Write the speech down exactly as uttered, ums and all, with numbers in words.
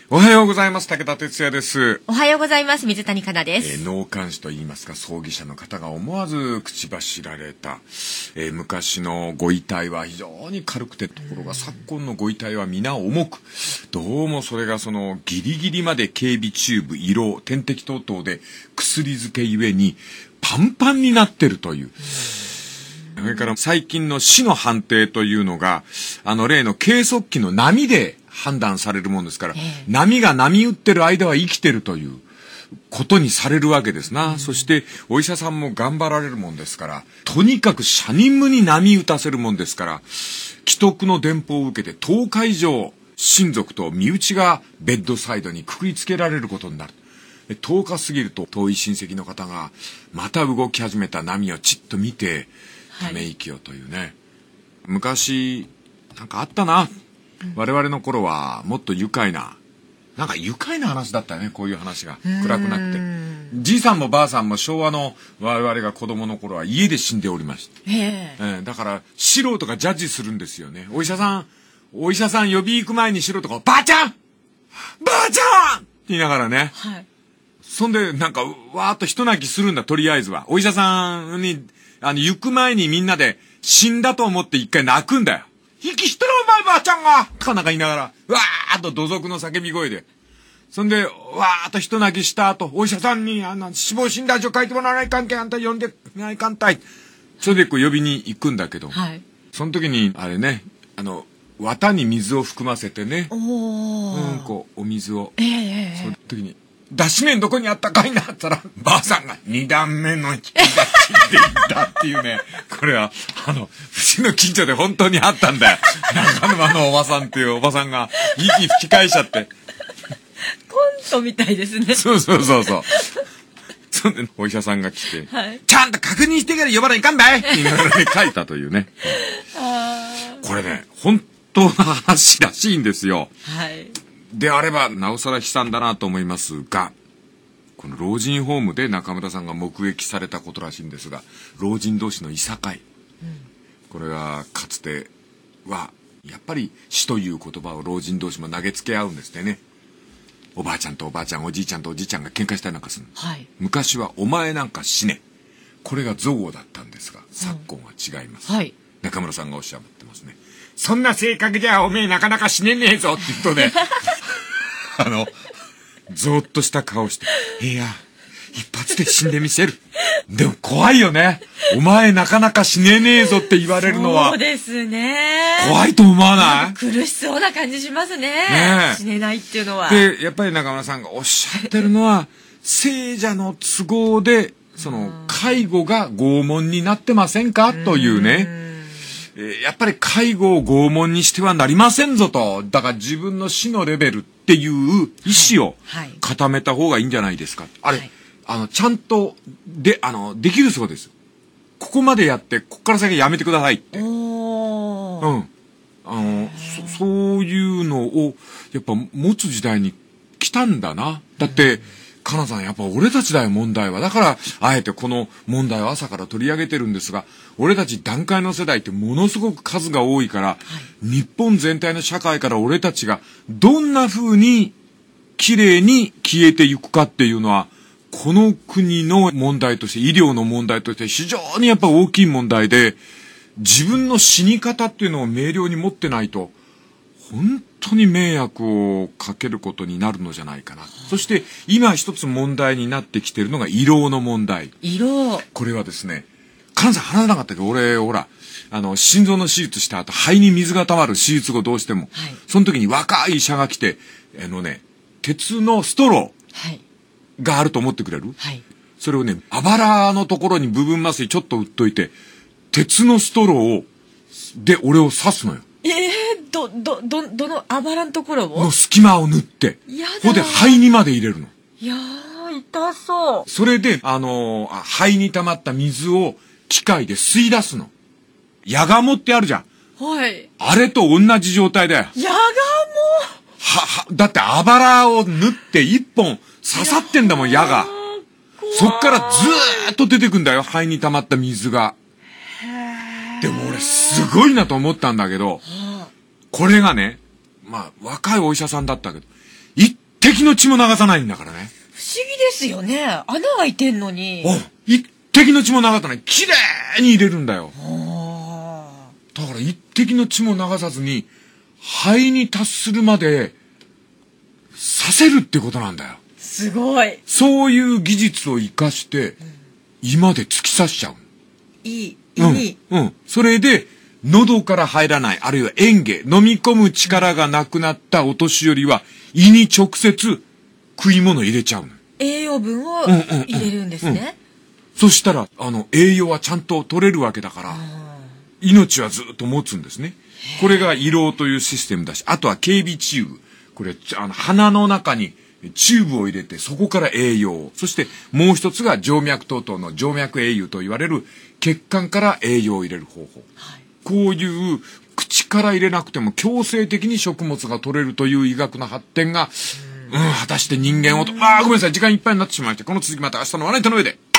おはようございます。武田哲也です。 おはようございます。水谷香奈です。 えー、脳幹視といいますか、葬儀社の方が思わず口走られた、えー、昔のご遺体は非常に軽くて、ところが昨今のご遺体は皆重く、どうもそれがそのギリギリまで警備チューブ、胃ろう、点滴等々で薬漬けゆえにパンパンになってるという。それから最近の死の判定というのが、あの例の計測器の波で判断されるもんですから、えー、波が波打ってる間は生きてるということにされるわけですな、うん、そしてお医者さんも頑張られるもんですから、とにかく社任務に波打たせるもんですから、既得の電報を受けてとおか以上親族と身内がベッドサイドにくくりつけられることになる。とおか過ぎると遠い親戚の方がまた動き始めた波をちっと見てため息をというね、はい、昔なんかあったな、我々の頃はもっと愉快な、なんか愉快な話だったよね、こういう話が暗くなくて。じいさんもばあさんも昭和の我々が子供の頃は家で死んでおりました、えー、だから素人がジャッジするんですよね。お医者さんお医者さん呼び行く前に素人がばあちゃんばあちゃんって言いながらね、はい、そんでなんかわーっと一泣きするんだ。とりあえずはお医者さんにあの行く前にみんなで死んだと思って一回泣くんだよ。息してるお前ばあちゃんがかなんか言いながら、わーっと土足の叫び声で。そんで、わーっと一泣きした後、お医者さんに、あの、死亡診断書書いてもらわない関係あんた呼んでないかんたい。それでこう呼びに行くんだけど、はい、その時に、あれね、あの、綿に水を含ませてね、おー。うん、こう、お水を。ええー。その時に、脱脂麺どこにあったかいなって言ったら、ばあさんが二段目の引きがついていたっていうね。これは、あの、うちの近所で本当にあったんだよ。中沼のおばさんっていうおばさんが、息吹き返しちゃって。 コントみたいですね。 そうそうそうそう。そんで、お医者さんが来て、はい、ちゃんと確認してから呼ばないかんだいって言いながらね、書いたというね。あこれね、本当の話らしいんですよ。はい。であればなおさら悲惨だなと思いますが、この老人ホームで中村さんが目撃されたことらしいんですが、老人同士のいさかい、うん、これはかつてはやっぱり死という言葉を老人同士も投げつけ合うんですってね。おばあちゃんとおばあちゃん、おじいちゃんとおじいちゃんが喧嘩したりなんかするの、はい、昔はお前なんか死ね、これが憎悪だったんですが、昨今は違います、うんはい、中村さんがおっしゃってますね。そんな性格じゃおめえなかなか死ねねえぞって言うとねあのゾーッとした顔して、いや一発で死んでみせるでも怖いよね、お前なかなか死ねねえぞって言われるのは。 そうですね、 怖いと思わない？ 苦しそうな感じしますね、ね死ねないっていうのは。 でやっぱり中村さんがおっしゃってるのは聖者の都合でその介護が拷問になってませんかというね、やっぱり介護を拷問にしてはなりませんぞと。だから自分の死のレベルっていう意思を固めた方がいいんじゃないですか、はいはい、あれ、あのちゃんとであのできるそうです。ここまでやってここから先やめてくださいって。おうんあの そ, そういうのをやっぱ持つ時代に来たんだな。だってかなさんやっぱ俺たちだよ問題は。だからあえてこの問題を朝から取り上げてるんですが、俺たち団塊の世代ってものすごく数が多いから、はい、日本全体の社会から俺たちがどんな風に綺麗に消えていくかっていうのはこの国の問題として、医療の問題として非常にやっぱ大きい問題で、自分の死に方っていうのを明瞭に持ってないと本当に迷惑をかけることになるのじゃないかな。そして今一つ問題になってきているのが胃ろうの問題。 胃ろう。 これはですね、関西話さなかったけど、俺ほらあの心臓の手術した後肺に水が溜まる手術後どうしても、はい、その時に若い医者が来て、あのね鉄のストローがあると思ってくれる、はい、それをねあばらのところに部分麻酔ちょっと打っといて、鉄のストローをで俺を刺すのよ。 ええー、ど、ど、ど、どのあばらのところをの隙間を縫って、ここで肺にまで入れるの。 いやー、痛そう。 それで、あのー、肺に溜まった水を機械で吸い出すの。ヤガモってあるじゃん。はい。あれと同じ状態だよ。 ヤガモは、は、だってあばらを縫って一本刺さってんだもん、矢が。そっからずーっと出てくんだよ、肺に溜まった水が。でも俺すごいなと思ったんだけど、これがね、まあ若いお医者さんだったけど、一滴の血も流さないんだからね。 不思議ですよね。穴開いてんのに。 お、一滴の血も流さない。綺麗に入れるんだよ。だから一滴の血も流さずに、肺に達するまで、させるってことなんだよ。 すごい。 そういう技術を生かして、うん、胃まで突き刺しちゃう。 いい、胃に。 うん。うん。それで、喉から入らない、あるいは嚥下、飲み込む力がなくなったお年寄りは、胃に直接食い物入れちゃうの。 栄養分を入れるんですね。うんうんうん、 そしたら、あの、栄養はちゃんと取れるわけだから、命はずっと持つんですね。これが胃ろうというシステムだし、あとは経鼻チューブ。これ、あの、鼻の中にチューブを入れて、そこから栄養。そして、もう一つが静脈等々の静脈栄養と言われる血管から栄養を入れる方法。はい、こういう口から入れなくても強制的に食物が取れるという医学の発展が、うん、果たして人間をと、ああ、ごめんなさい、時間いっぱいになってしまいまして、この続きまた明日のワナイトの上で。